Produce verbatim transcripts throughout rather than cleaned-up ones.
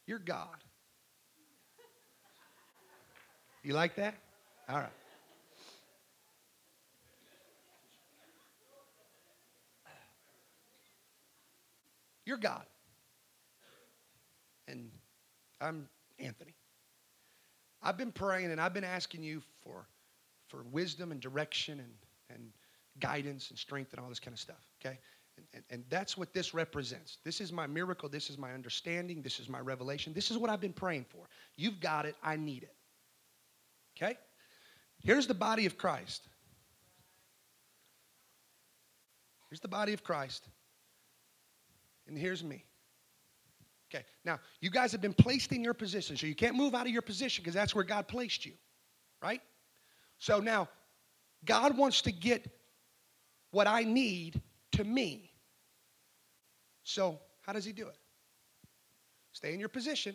You're God. You like that? All right. You're God. And I'm Anthony. I've been praying and I've been asking you for, for wisdom and direction and, and guidance and strength and all this kind of stuff, okay? And, and, and that's what this represents. This is my miracle. This is my understanding. This is my revelation. This is what I've been praying for. You've got it. I need it, okay? Here's the body of Christ. Here's the body of Christ. And here's me. Okay, now, you guys have been placed in your position, so you can't move out of your position because that's where God placed you, right? So now, God wants to get what I need to me. So, how does he do it? Stay in your position.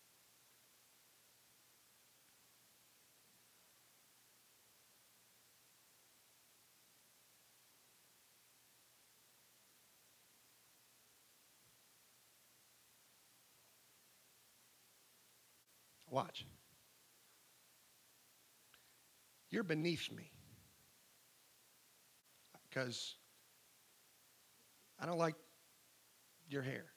Watch. You're beneath me. Because I don't like your hair.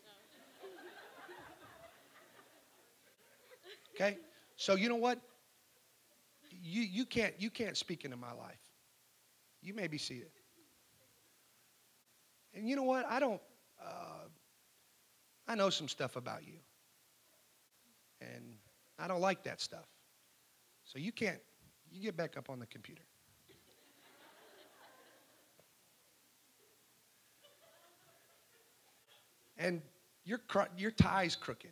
Okay? So you know what? You you can't you can't speak into my life. You may be seated. And you know what? I don't uh, I know some stuff about you. And I don't like that stuff. So you can't, you get back up on the computer. And your, your tie's crooked.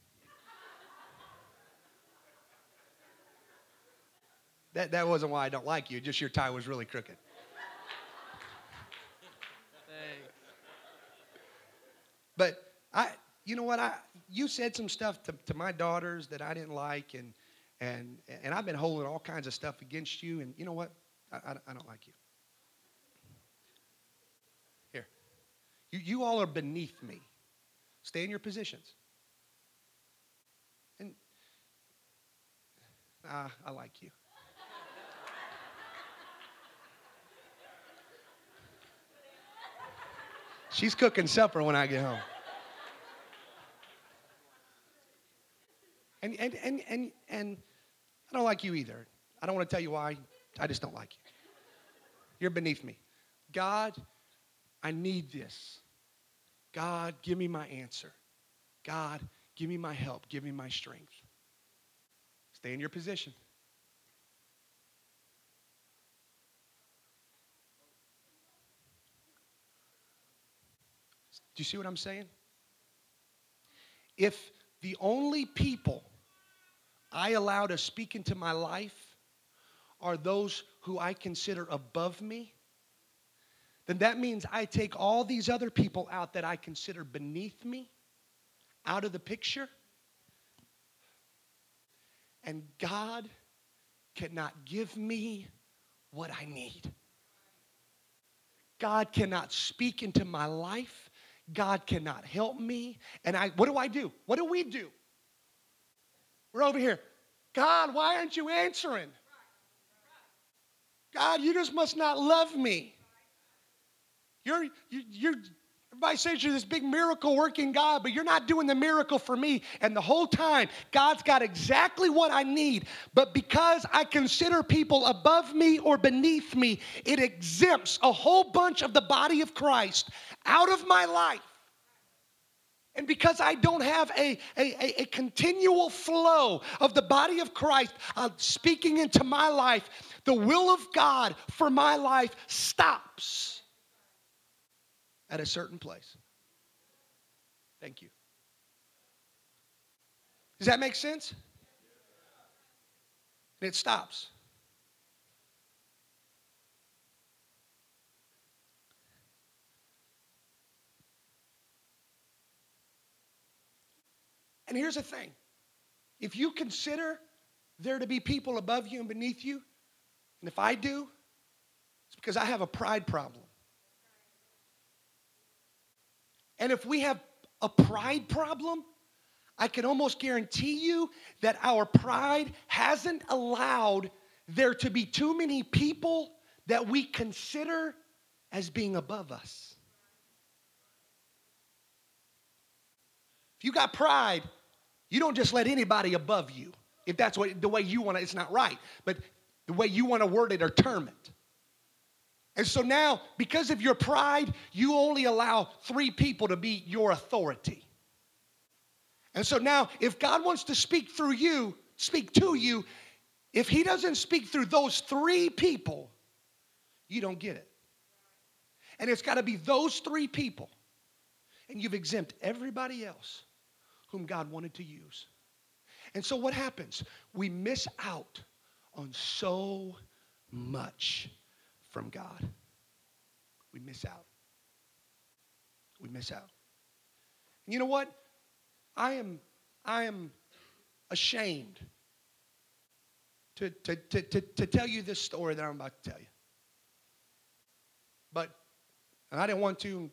That, that wasn't why I don't like you, just your tie was really crooked. Thanks. But I, you know what, I, you said some stuff to, to my daughters that I didn't like, and, and, and I've been holding all kinds of stuff against you, and you know what, I, I, I don't like you. Here, you, you all are beneath me. Stay in your positions. And uh, I like you. She's cooking supper when I get home. And, and, and, and, and I don't like you either. I don't want to tell you why. I just don't like you. You're beneath me. God, I need this. God, give me my answer. God, give me my help. Give me my strength. Stay in your position. Do you see what I'm saying? If the only people I allow to speak into my life are those who I consider above me, then that means I take all these other people out that I consider beneath me out of the picture. And God cannot give me what I need. God cannot speak into my life. God cannot help me. And I, what do I do? What do we do? We're over here. God, why aren't you answering? God, you just must not love me. You're, you, you're, everybody says you're this big miracle working God, but you're not doing the miracle for me. And the whole time, God's got exactly what I need. But because I consider people above me or beneath me, it exempts a whole bunch of the body of Christ out of my life. And because I don't have a, a, a continual flow of the body of Christ uh, speaking into my life, the will of God for my life stops at a certain place. Thank you. Does that make sense? And it stops. And here's the thing. If you consider there to be people above you and beneath you, and if I do, it's because I have a pride problem. And if we have a pride problem, I can almost guarantee you that our pride hasn't allowed there to be too many people that we consider as being above us. If you got pride, you don't just let anybody above you. If that's what the way you want it, it's not right. But the way you want to word it or term it. And so now, because of your pride, you only allow three people to be your authority. And so now, if God wants to speak through you, speak to you, if he doesn't speak through those three people, you don't get it. And it's got to be those three people. And you've exempt everybody else whom God wanted to use. And so what happens? We miss out on so much from God. We miss out. We miss out. And you know what? I am, I am ashamed to, to, to, to, to tell you this story that I'm about to tell you. But, and I didn't want to,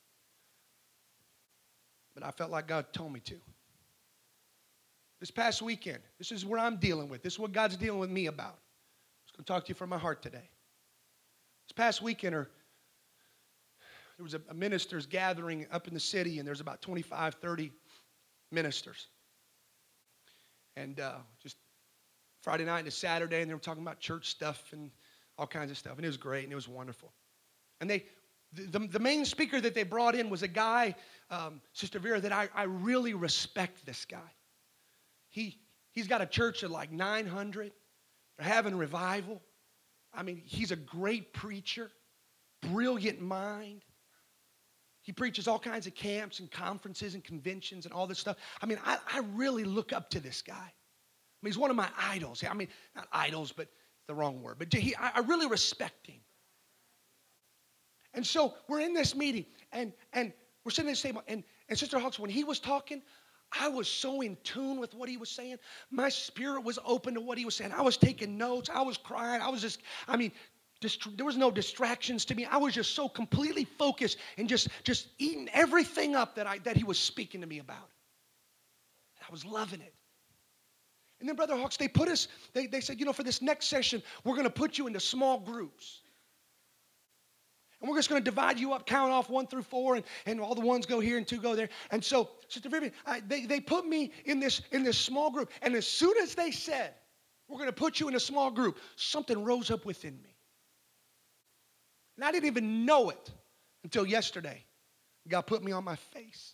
but I felt like God told me to. This past weekend, this is where I'm dealing with. This is what God's dealing with me about. I'm just going to talk to you from my heart today. This past weekend, or, there was a, a minister's gathering up in the city, and there's about twenty-five, thirty ministers. And uh, just Friday night into Saturday, and they were talking about church stuff and all kinds of stuff. And it was great, and it was wonderful. And they, the, the main speaker that they brought in was a guy, um, Sister Vera, that I, I really respect this guy. He, he's got a church of like nine hundred. They're having revival. I mean, he's a great preacher, brilliant mind. He preaches all kinds of camps and conferences and conventions and all this stuff. I mean, I, I really look up to this guy. I mean, he's one of my idols. I mean, not idols, but the wrong word. But he, I, I really respect him. And so we're in this meeting, and, and we're sitting at the table, and, and Sister Hawks, when he was talking, I was so in tune with what he was saying. My spirit was open to what he was saying. I was taking notes. I was crying. I was just, I mean, dist- there was no distractions to me. I was just so completely focused and just, just eating everything up that, I, that he was speaking to me about. I was loving it. And then, Brother Hawks, they put us, they, they said, you know, for this next session, we're going to put you into small groups. And we're just going to divide you up, count off one through four, and, and all the ones go here and two go there. And so, Sister Vivian, I, they, they put me in this, in this small group. And as soon as they said, we're going to put you in a small group, something rose up within me. And I didn't even know it until yesterday. God put me on my face.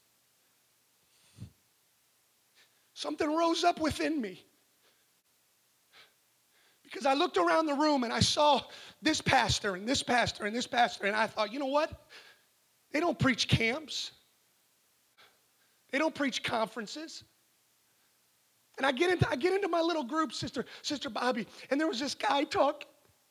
Something rose up within me. Because I looked around the room and I saw this pastor and this pastor and this pastor, and I thought, you know what? They don't preach camps. They don't preach conferences. And I get into I get into my little group, Sister, Sister Bobby, and there was this guy talking.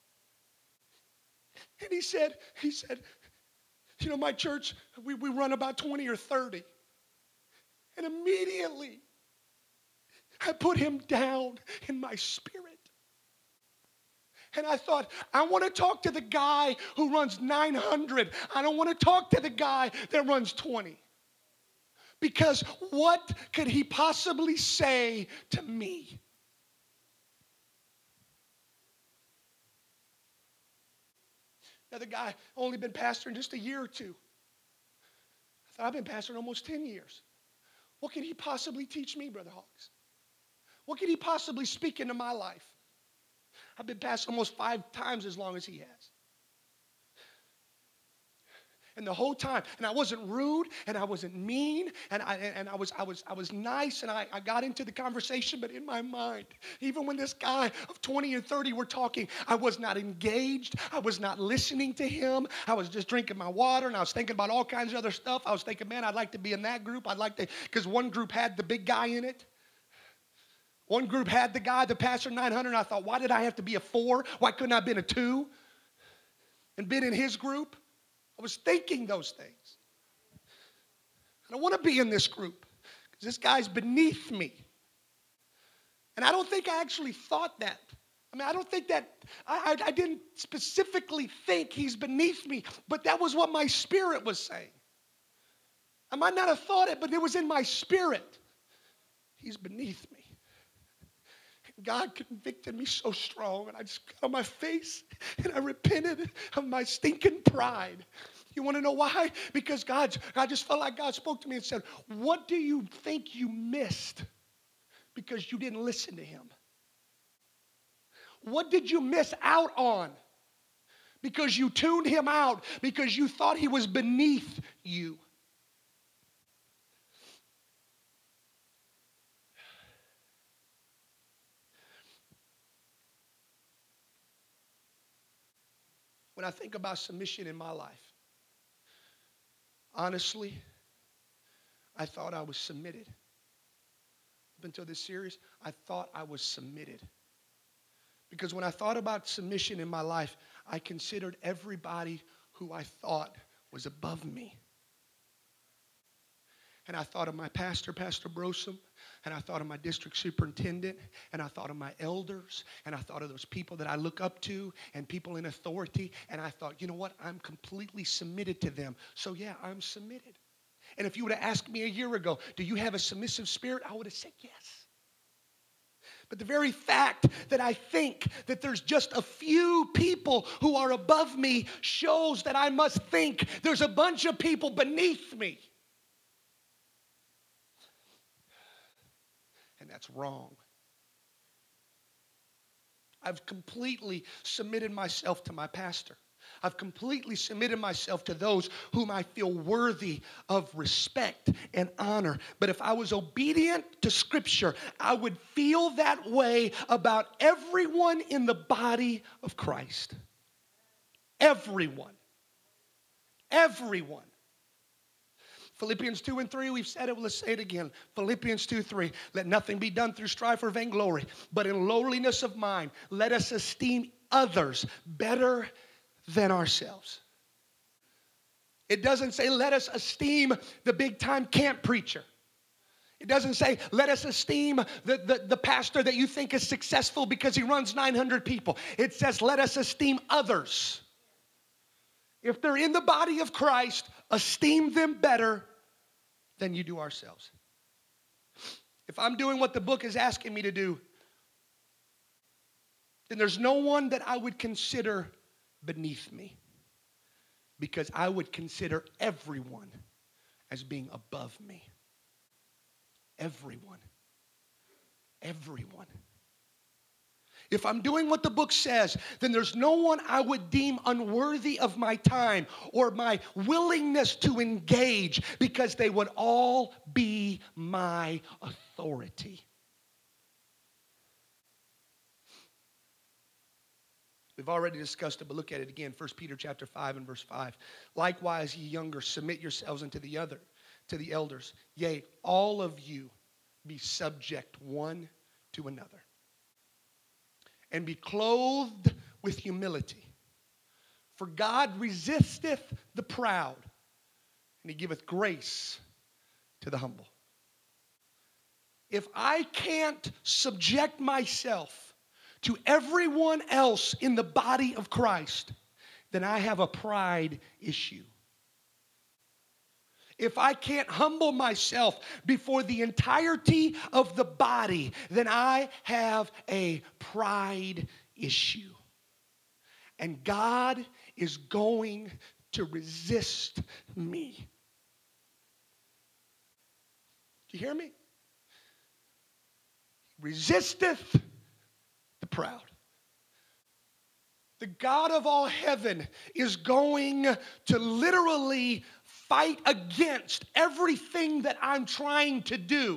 And he said, he said, you know, my church, we, we run about twenty or thirty. And immediately I put him down in my spirit. And I thought, I want to talk to the guy who runs nine hundred. I don't want to talk to the guy that runs twenty. Because what could he possibly say to me? Now, the guy only been pastoring just a year or two. I thought, I've been pastoring almost ten years. What could he possibly teach me, Brother Hawks? What could he possibly speak into my life? I've been pastoring almost five times as long as he has. And the whole time, and I wasn't rude, and I wasn't mean, and I and I was I was I was nice, and I, I got into the conversation, but in my mind, even when this guy of twenty and thirty were talking, I was not engaged. I was not listening to him. I was just drinking my water, and I was thinking about all kinds of other stuff. I was thinking, man, I'd like to be in that group. I'd like to, because one group had the big guy in it. One group had the guy, the pastor nine hundred, and I thought, why did I have to be a four? Why couldn't I have been a two and been in his group? I was thinking those things. I don't want to be in this group because this guy's beneath me. And I don't think I actually thought that. I mean, I don't think that, I, I, I didn't specifically think he's beneath me, but that was what my spirit was saying. I might not have thought it, but it was in my spirit. He's beneath me. God convicted me so strong, and I just got on my face and I repented of my stinking pride. You want to know why? Because God, I just felt like God spoke to me and said, what do you think you missed because you didn't listen to him? What did you miss out on because you tuned him out, because you thought he was beneath you? When I think about submission in my life, honestly, I thought I was submitted. Up until this series, I thought I was submitted. Because when I thought about submission in my life, I considered everybody who I thought was above me. And I thought of my pastor, Pastor Brosom, and I thought of my district superintendent, and I thought of my elders, and I thought of those people that I look up to and people in authority, and I thought, you know what, I'm completely submitted to them. So yeah, I'm submitted. And if you would have asked me a year ago, do you have a submissive spirit? I would have said yes. But the very fact that I think that there's just a few people who are above me shows that I must think there's a bunch of people beneath me. And that's wrong. I've completely submitted myself to my pastor. I've completely submitted myself to those whom I feel worthy of respect and honor. But if I was obedient to Scripture, I would feel that way about everyone in the body of Christ. Everyone. Everyone. Philippians two and three, we've said it, let's say it again. Philippians two, three, let nothing be done through strife or vainglory, but in lowliness of mind, let us esteem others better than ourselves. It doesn't say let us esteem the big time camp preacher. It doesn't say let us esteem the, the, the pastor that you think is successful because he runs nine hundred people. It says let us esteem others. If they're in the body of Christ, esteem them better than you do ourselves. If I'm doing what the book is asking me to do, then there's no one that I would consider beneath me, because I would consider everyone as being above me. Everyone. Everyone. If I'm doing what the book says, then there's no one I would deem unworthy of my time or my willingness to engage, because they would all be my authority. We've already discussed it, but look at it again. First Peter chapter five and verse five. Likewise, ye younger, submit yourselves unto the other, to the elders. Yea, all of you be subject one to another. And be clothed with humility. For God resisteth the proud, and he giveth grace to the humble. If I can't subject myself to everyone else in the body of Christ, then I have a pride issue. If I can't humble myself before the entirety of the body, then I have a pride issue. And God is going to resist me. Do you hear me? Resisteth the proud. The God of all heaven is going to literally fight against everything that I'm trying to do,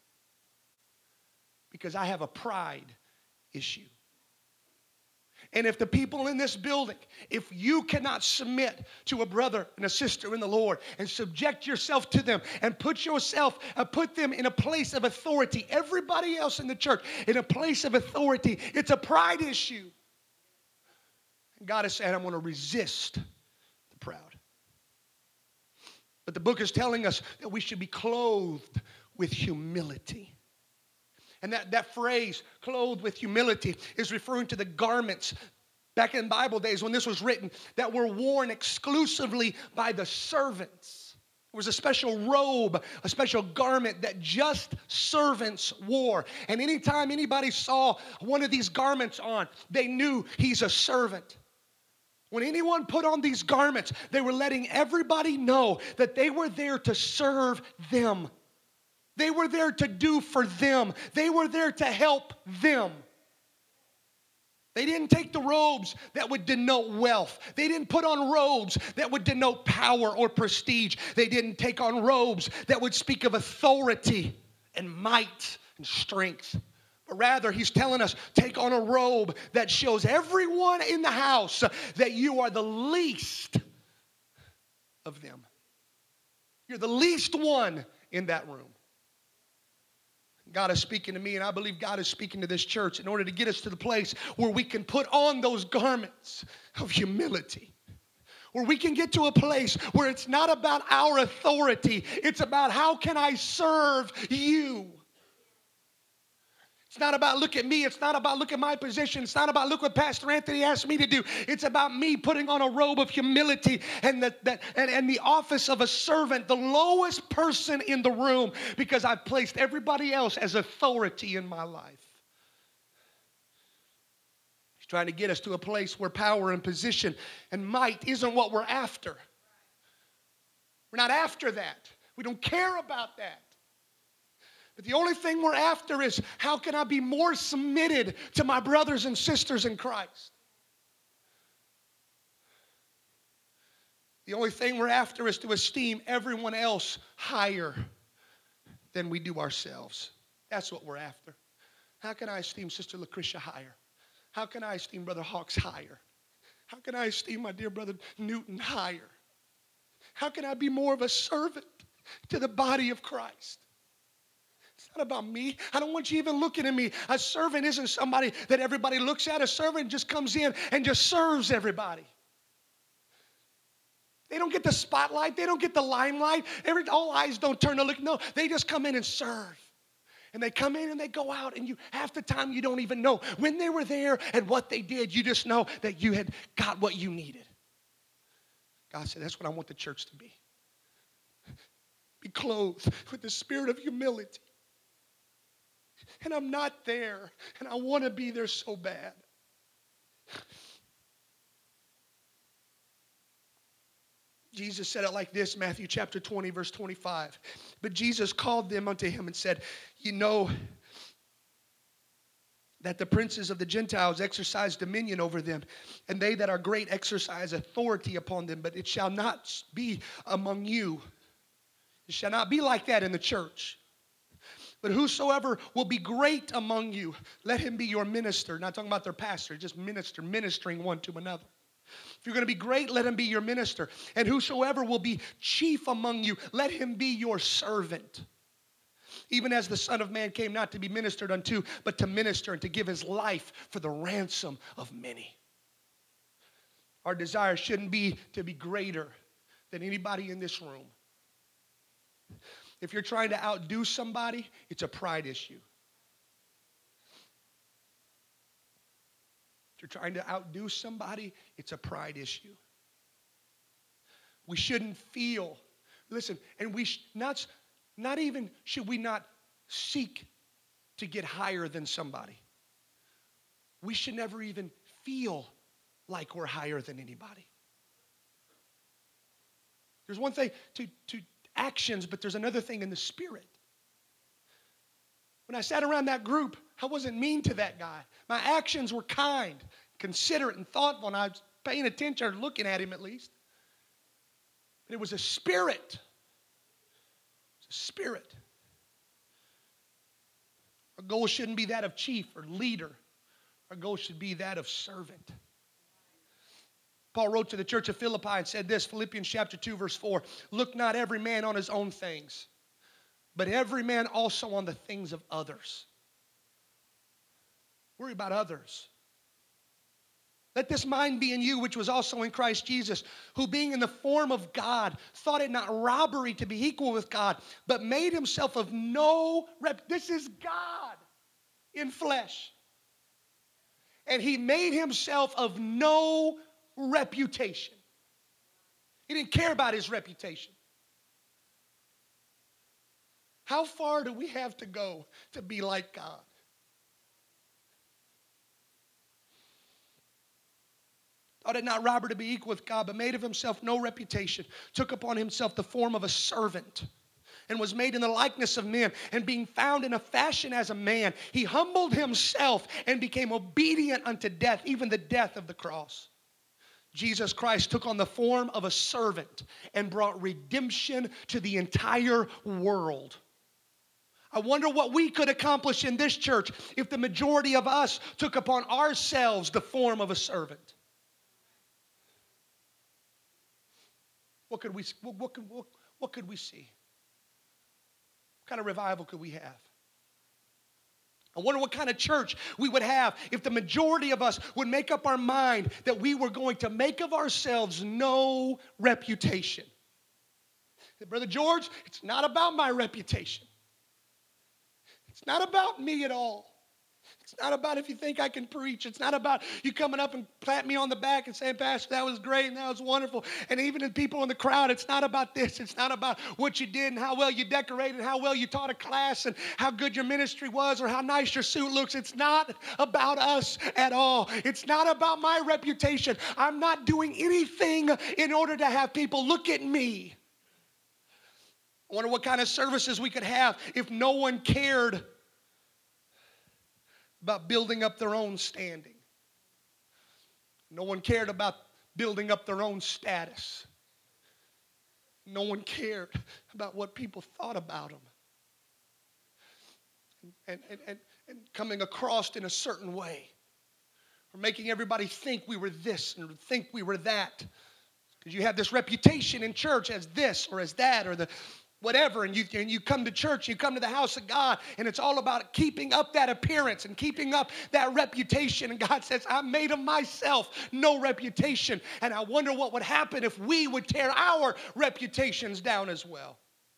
because I have a pride issue. And if the people in this building, if you cannot submit to a brother and a sister in the Lord and subject yourself to them and put yourself, uh, put them in a place of authority, everybody else in the church in a place of authority, it's a pride issue. And God is saying, I'm going to resist the proud. But the book is telling us that we should be clothed with humility. And that, that phrase, clothed with humility, is referring to the garments back in Bible days when this was written that were worn exclusively by the servants. There was a special robe, a special garment that just servants wore. And anytime anybody saw one of these garments on, they knew he's a servant. When anyone put on these garments, they were letting everybody know that they were there to serve them. They were there to do for them. They were there to help them. They didn't take the robes that would denote wealth. They didn't put on robes that would denote power or prestige. They didn't take on robes that would speak of authority and might and strength. But rather, he's telling us, take on a robe that shows everyone in the house that you are the least of them. You're the least one in that room. God is speaking to me, and I believe God is speaking to this church in order to get us to the place where we can put on those garments of humility. Where we can get to a place where it's not about our authority. It's about how can I serve you. It's not about look at me. It's not about look at my position. It's not about look what Pastor Anthony asked me to do. It's about me putting on a robe of humility and the, the, and, and the office of a servant, the lowest person in the room, because I've placed everybody else as authority in my life. He's trying to get us to a place where power and position and might isn't what we're after. We're not after that. We don't care about that. But the only thing we're after is how can I be more submitted to my brothers and sisters in Christ? The only thing we're after is to esteem everyone else higher than we do ourselves. That's what we're after. How can I esteem Sister Lucretia higher? How can I esteem Brother Hawks higher? How can I esteem my dear brother Newton higher? How can I be more of a servant to the body of Christ? It's not about me. I don't want you even looking at me. A servant isn't somebody that everybody looks at. A servant just comes in and just serves everybody. They don't get the spotlight. They don't get the limelight. Every, all eyes don't turn to look. No, they just come in and serve. And they come in and they go out, and you half the time you don't even know when they were there and what they did. You just know that you had got what you needed. God said, that's what I want the church to be. Be clothed with the spirit of humility. And I'm not there, and I want to be there so bad. Jesus said it like this, Matthew chapter twenty, verse twenty-five. But Jesus called them unto him and said, you know that the princes of the Gentiles exercise dominion over them, and they that are great exercise authority upon them, but it shall not be among you. It shall not be like that in the church. But whosoever will be great among you, let him be your minister. Not talking about their pastor, just minister, ministering one to another. If you're going to be great, let him be your minister. And whosoever will be chief among you, let him be your servant. Even as the Son of Man came not to be ministered unto, but to minister and to give his life for the ransom of many. Our desire shouldn't be to be greater than anybody in this room. If you're trying to outdo somebody, it's a pride issue. If you're trying to outdo somebody, it's a pride issue. We shouldn't feel, listen, and we sh- not, not even should we not seek to get higher than somebody. We should never even feel like we're higher than anybody. There's one thing to, to actions, but there's another thing in the spirit. When I sat around that group, I wasn't mean to that guy. My actions were kind, considerate, and thoughtful, and I was paying attention or looking at him at least. But it was a spirit. It was a spirit. Our goal shouldn't be that of chief or leader. Our goal should be that of servant. Paul wrote to the church of Philippi and said this, Philippians chapter two, verse four, look not every man on his own things, but every man also on the things of others. Worry about others. Let this mind be in you, which was also in Christ Jesus, who being in the form of God, thought it not robbery to be equal with God, but made himself of no rep. This is God in flesh. And he made himself of no reputation. He didn't care about his reputation. How far do we have to go to be like God? Thought it not robbery to be equal with God, but made of himself no reputation, took upon himself the form of a servant, and was made in the likeness of men. And being found in a fashion as a man, he humbled himself and became obedient unto death, even the death of the cross. Jesus Christ took on the form of a servant and brought redemption to the entire world. I wonder what we could accomplish in this church if the majority of us took upon ourselves the form of a servant. What could we, what, what, could, what, what could we see? What kind of revival could we have? I wonder what kind of church we would have if the majority of us would make up our mind that we were going to make of ourselves no reputation. Brother George, it's not about my reputation. It's not about me at all. It's not about if you think I can preach. It's not about you coming up and pat me on the back and saying, Pastor, that was great and that was wonderful. And even the people in the crowd, it's not about this. It's not about what you did and how well you decorated, how well you taught a class and how good your ministry was or how nice your suit looks. It's not about us at all. It's not about my reputation. I'm not doing anything in order to have people look at me. I wonder what kind of services we could have if no one cared about building up their own standing. No one cared about building up their own status. No one cared about what people thought about them. And, and, and, and coming across in a certain way. Or making everybody think we were this and think we were that. Because you have this reputation in church as this or as that or the whatever, and you, and you come to church, you come to the house of God, and it's all about keeping up that appearance and keeping up that reputation. And God says, I made of myself no reputation. And I wonder what would happen if we would tear our reputations down as well.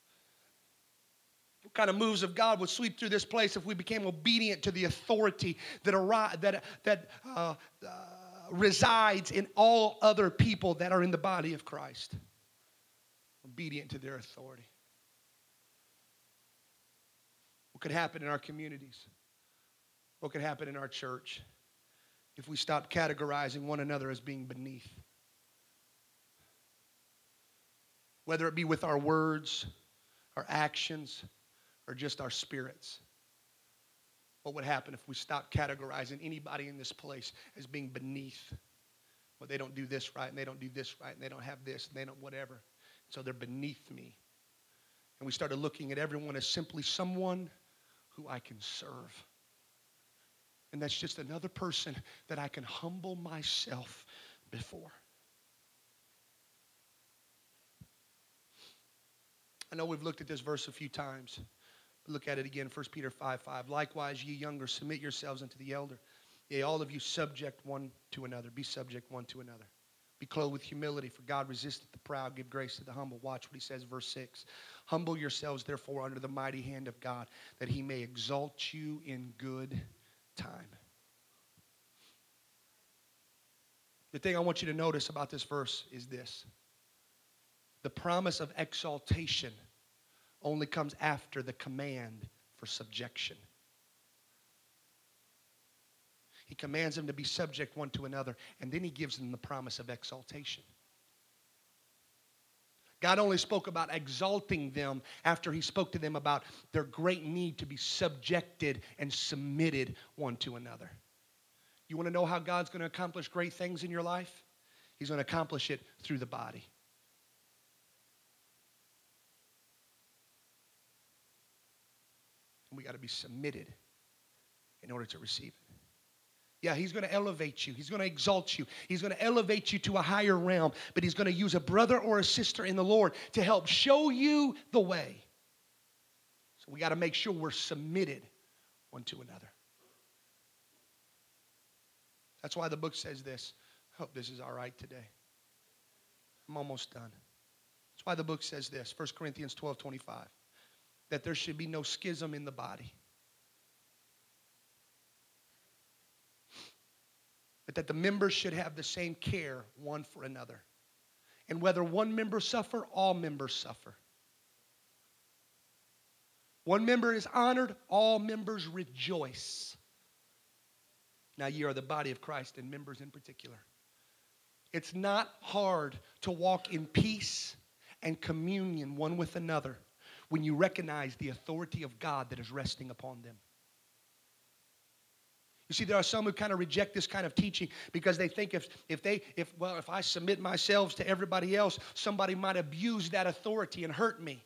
What kind of moves of God would sweep through this place if we became obedient to the authority that, ar- that, that uh, uh, resides in all other people that are in the body of Christ? Obedient to their authority. What could happen in our communities? What could happen in our church if we stopped categorizing one another as being beneath? Whether it be with our words, our actions, or just our spirits. What would happen if we stopped categorizing anybody in this place as being beneath? Well, they don't do this right, and they don't do this right, and they don't have this, and they don't whatever. So they're beneath me. And we started looking at everyone as simply someone who I can serve. And that's just another person that I can humble myself before. I know we've looked at this verse a few times. Look at it again, First Peter five five. Likewise, ye younger, submit yourselves unto the elder. Yea, all of you subject one to another. Be subject one to another. Be clothed with humility, for God resisteth the proud, give grace to the humble. Watch what he says, verse six. Humble yourselves, therefore, under the mighty hand of God, that he may exalt you in good time. The thing I want you to notice about this verse is this. The promise of exaltation only comes after the command for subjection. He commands them to be subject one to another, and then he gives them the promise of exaltation. God only spoke about exalting them after he spoke to them about their great need to be subjected and submitted one to another. You want to know how God's going to accomplish great things in your life? He's going to accomplish it through the body. And we got to be submitted in order to receive it. Yeah, he's going to elevate you. He's going to exalt you. He's going to elevate you to a higher realm. But he's going to use a brother or a sister in the Lord to help show you the way. So we got to make sure we're submitted one to another. That's why the book says this. I hope this is all right today. I'm almost done. That's why the book says this, First Corinthians twelve twenty-five, that there should be no schism in the body. But that the members should have the same care one for another. And whether one member suffer, all members suffer. One member is honored, all members rejoice. Now ye are the body of Christ and members in particular. It's not hard to walk in peace and communion one with another when you recognize the authority of God that is resting upon them. You see, there are some who kind of reject this kind of teaching because they think if, if they, if, well, if I submit myself to everybody else, somebody might abuse that authority and hurt me.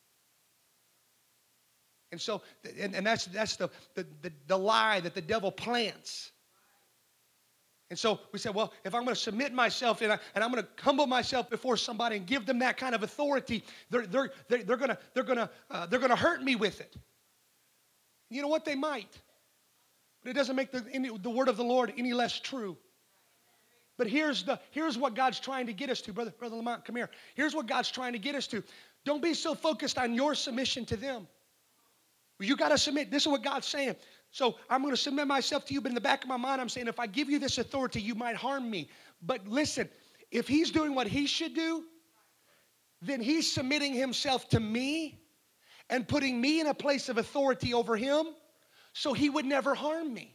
And so, and, and that's, that's the, the, the, the lie that the devil plants. And so we say, well, if I'm going to submit myself and, I, and I'm going to humble myself before somebody and give them that kind of authority, they're, they're, they're, they're going to they're gonna, uh, they're gonna hurt me with it. You know what? They might. But it doesn't make the, any, the word of the Lord any less true. But here's, the, here's what God's trying to get us to. Brother, Brother Lamont, come here. Here's what God's trying to get us to. Don't be so focused on your submission to them. You got to submit. This is what God's saying. So I'm going to submit myself to you, but in the back of my mind, I'm saying if I give you this authority, you might harm me. But listen, if he's doing what he should do, then he's submitting himself to me and putting me in a place of authority over him so he would never harm me.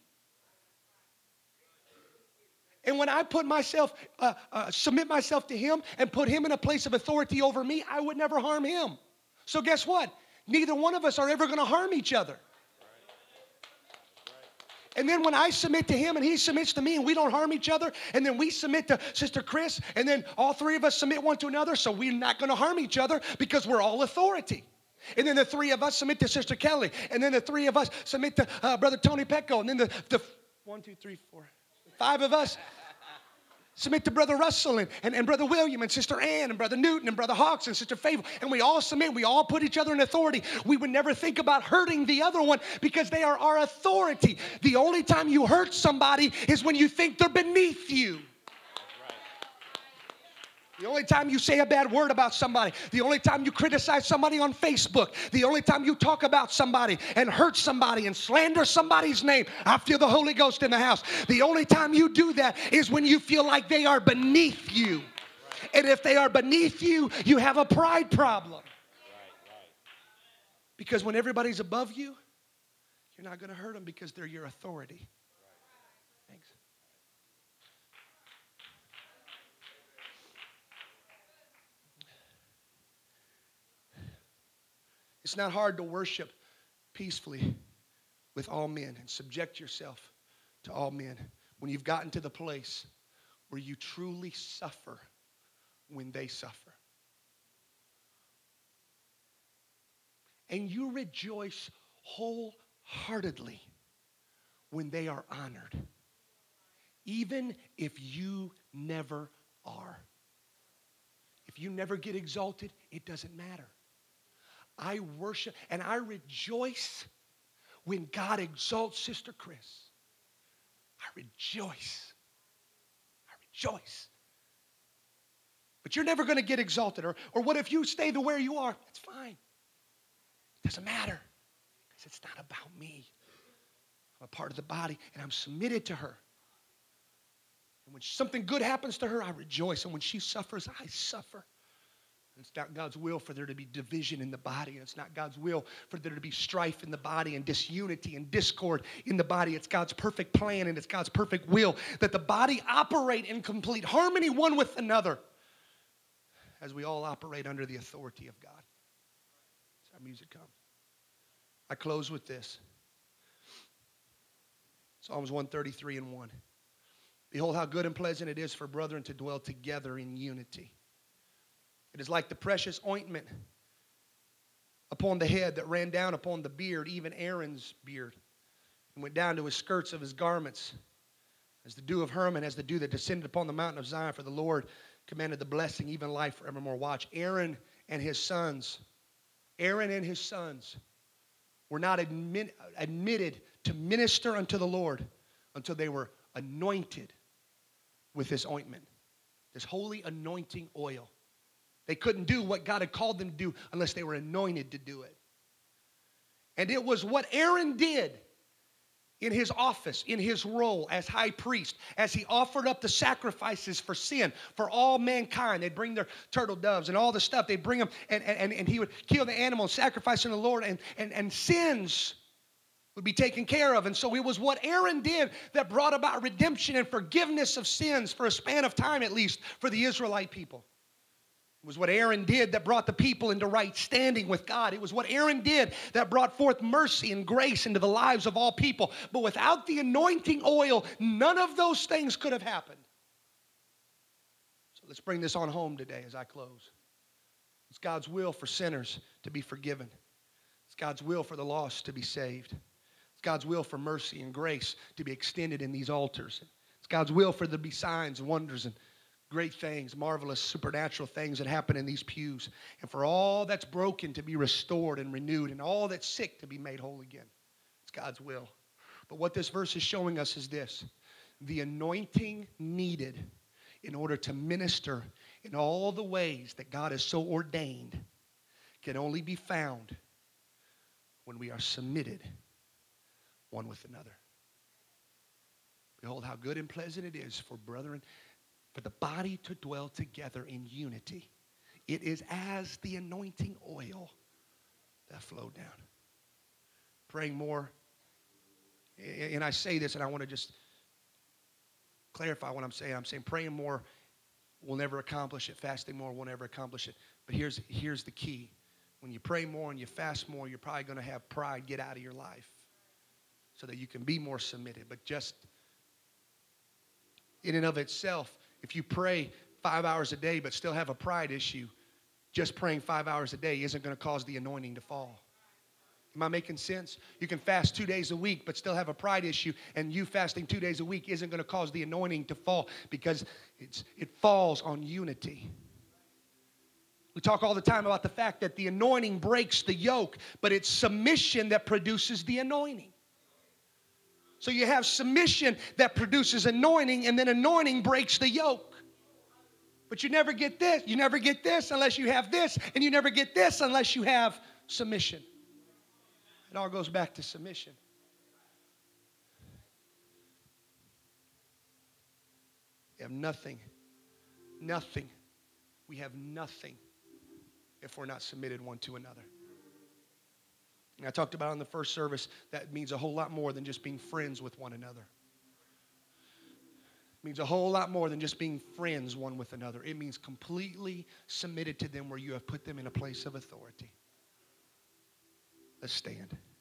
And when I put myself, uh, uh, submit myself to him and put him in a place of authority over me, I would never harm him. So guess what? Neither one of us are ever going to harm each other. And then when I submit to him and he submits to me and we don't harm each other, and then we submit to Sister Chris, and then all three of us submit one to another, so we're not going to harm each other because we're all authority. And then the three of us submit to Sister Kelly, and then the three of us submit to uh, Brother Tony Petco, and then the, the one, two, three, four, five of us submit to Brother Russell and, and, and Brother William and Sister Ann and Brother Newton and Brother Hawks and Sister Favor. And we all submit. We all put each other in authority. We would never think about hurting the other one because they are our authority. The only time you hurt somebody is when you think they're beneath you. The only time you say a bad word about somebody, the only time you criticize somebody on Facebook, the only time you talk about somebody and hurt somebody and slander somebody's name, I feel the Holy Ghost in the house. The only time you do that is when you feel like they are beneath you. And if they are beneath you, you have a pride problem. Because when everybody's above you, you're not going to hurt them because they're your authority. Thanks. It's not hard to worship peacefully with all men and subject yourself to all men when you've gotten to the place where you truly suffer when they suffer. And you rejoice wholeheartedly when they are honored, even if you never are. If you never get exalted, it doesn't matter. I worship and I rejoice when God exalts Sister Chris. I rejoice. I rejoice. But you're never going to get exalted. Or, or what if you stay the where you are? That's fine. It doesn't matter because it's not about me. I'm a part of the body and I'm submitted to her. And when something good happens to her, I rejoice. And when she suffers, I suffer. It's not God's will for there to be division in the body. And it's not God's will for there to be strife in the body and disunity and discord in the body. It's God's perfect plan and it's God's perfect will that the body operate in complete harmony one with another as we all operate under the authority of God. As our music comes. I close with this. Psalms one thirty-three and one. Behold how good and pleasant it is for brethren to dwell together in unity. It is like the precious ointment upon the head that ran down upon the beard, even Aaron's beard, and went down to his skirts of his garments, as the dew of Hermon, as the dew that descended upon the mountain of Zion. For the Lord commanded the blessing, even life forevermore. Watch, Aaron and his sons, Aaron and his sons were not admit, admitted to minister unto the Lord until they were anointed with this ointment, this holy anointing oil. They couldn't do what God had called them to do unless they were anointed to do it. And it was what Aaron did in his office, in his role as high priest, as he offered up the sacrifices for sin, for all mankind. They'd bring their turtle doves and all the stuff. They'd bring them, and, and, and he would kill the animal and sacrifice in the Lord, and, and, and sins would be taken care of. And so it was what Aaron did that brought about redemption and forgiveness of sins for a span of time, at least, for the Israelite people. It was what Aaron did that brought the people into right standing with God. It was what Aaron did that brought forth mercy and grace into the lives of all people. But without the anointing oil, none of those things could have happened. So let's bring this on home today as I close. It's God's will for sinners to be forgiven. It's God's will for the lost to be saved. It's God's will for mercy and grace to be extended in these altars. It's God's will for there to be signs, wonders, and great things, marvelous, supernatural things that happen in these pews. And for all that's broken to be restored and renewed, and all that's sick to be made whole again. It's God's will. But what this verse is showing us is this: the anointing needed in order to minister in all the ways that God has so ordained can only be found when we are submitted one with another. Behold, how good and pleasant it is for brethren, for the body to dwell together in unity. It is as the anointing oil that flowed down. Praying more, and I say this, and I want to just clarify what I'm saying. I'm saying praying more will never accomplish it. Fasting more will never accomplish it. But here's, here's the key. When you pray more and you fast more, you're probably going to have pride get out of your life so that you can be more submitted. But just in and of itself, if you pray five hours a day but still have a pride issue, just praying five hours a day isn't going to cause the anointing to fall. Am I making sense? You can fast two days a week but still have a pride issue, and you fasting two days a week isn't going to cause the anointing to fall, because it's, it falls on unity. We talk all the time about the fact that the anointing breaks the yoke, but it's submission that produces the anointing. So you have submission that produces anointing, and then anointing breaks the yoke. But you never get this. You never get this unless you have this, and you never get this unless you have submission. It all goes back to submission. We have nothing, nothing. We have nothing if we're not submitted one to another. And I talked about in the first service, that means a whole lot more than just being friends with one another. It means a whole lot more than just being friends one with another. It means completely submitted to them where you have put them in a place of authority. Let's stand.